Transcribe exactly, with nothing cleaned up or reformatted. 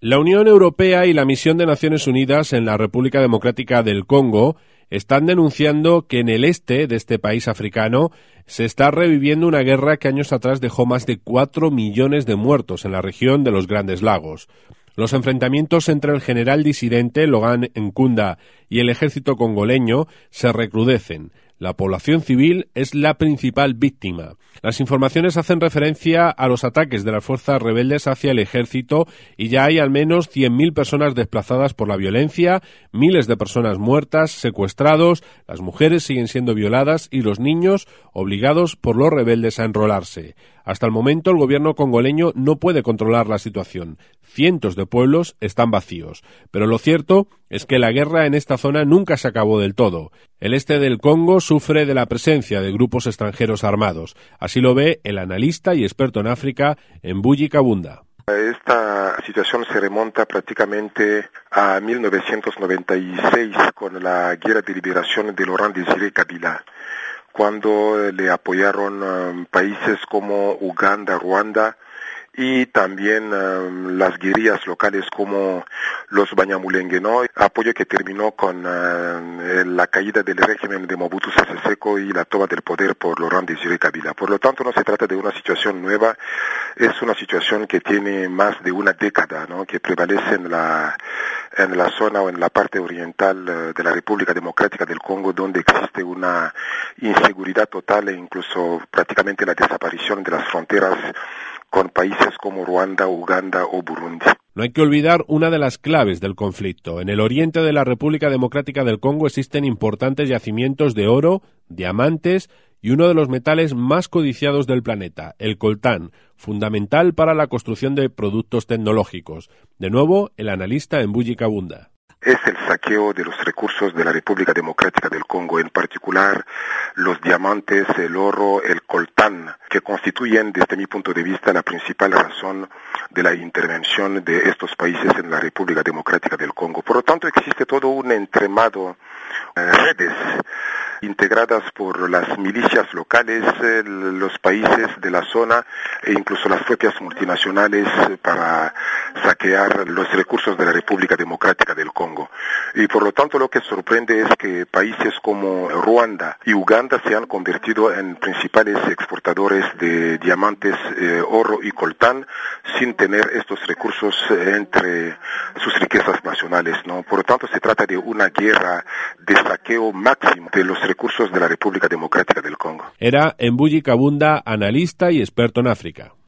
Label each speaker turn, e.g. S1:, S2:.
S1: La Unión Europea y la Misión de Naciones Unidas en la República Democrática del Congo están denunciando que en el este de este país africano se está reviviendo una guerra que años atrás dejó más de cuatro millones de muertos en la región de los Grandes Lagos. Los enfrentamientos entre el general disidente Laurent Nkunda y el ejército congoleño se recrudecen. La población civil es la principal víctima. Las informaciones hacen referencia a los ataques de las fuerzas rebeldes hacia el ejército y ya hay al menos cien mil personas desplazadas por la violencia, miles de personas muertas, secuestrados, las mujeres siguen siendo violadas y los niños obligados por los rebeldes a enrolarse. Hasta el momento el gobierno congoleño no puede controlar la situación. Cientos de pueblos están vacíos. Pero lo cierto es que la guerra en esta zona nunca se acabó del todo. El este del Congo sufre de la presencia de grupos extranjeros armados. Así lo ve el analista y experto en África, Mbuyi Kabunda.
S2: Esta situación se remonta prácticamente a mil novecientos noventa y seis con la guerra de liberación de Laurent Désiré Kabila, cuando le apoyaron um, países como Uganda, Ruanda y también um, las guerrillas locales como los Banyamulenge, ¿no? Apoyo que terminó con uh, la caída del régimen de Mobutu Sese Seko y la toma del poder por Laurent Désiré Kabila. Por lo tanto, no se trata de una situación nueva, es una situación que tiene más de una década, ¿no? Que prevalece en la en la zona o en la parte oriental uh, de la República Democrática del Congo, donde existe una inseguridad total e incluso prácticamente la desaparición de las fronteras con países como Ruanda, Uganda o Burundi.
S1: No hay que olvidar una de las claves del conflicto. En el oriente de la República Democrática del Congo existen importantes yacimientos de oro, diamantes y uno de los metales más codiciados del planeta, el coltán, fundamental para la construcción de productos tecnológicos. De nuevo, el analista Mbuyi Kabunda.
S2: Es el saqueo de los recursos de la República Democrática del Congo, en particular los diamantes, el oro, el coltán, que constituyen, desde mi punto de vista, la principal razón de la intervención de estos países en la República Democrática del Congo. Por lo tanto, existe todo un entramado, eh, redes integradas por las milicias locales, eh, los países de la zona e incluso las propias multinacionales eh, para saquear los recursos de la República Democrática del Congo. Y por lo tanto lo que sorprende es que países como Ruanda y Uganda se han convertido en principales exportadores de diamantes, eh, oro y coltán sin tener estos recursos eh, entre sus riquezas nacionales, ¿no? Por lo tanto se trata de una guerra de saqueo máximo de los recursos de la República Democrática del Congo.
S1: Era Mbuyi Kabunda, analista y experto en África.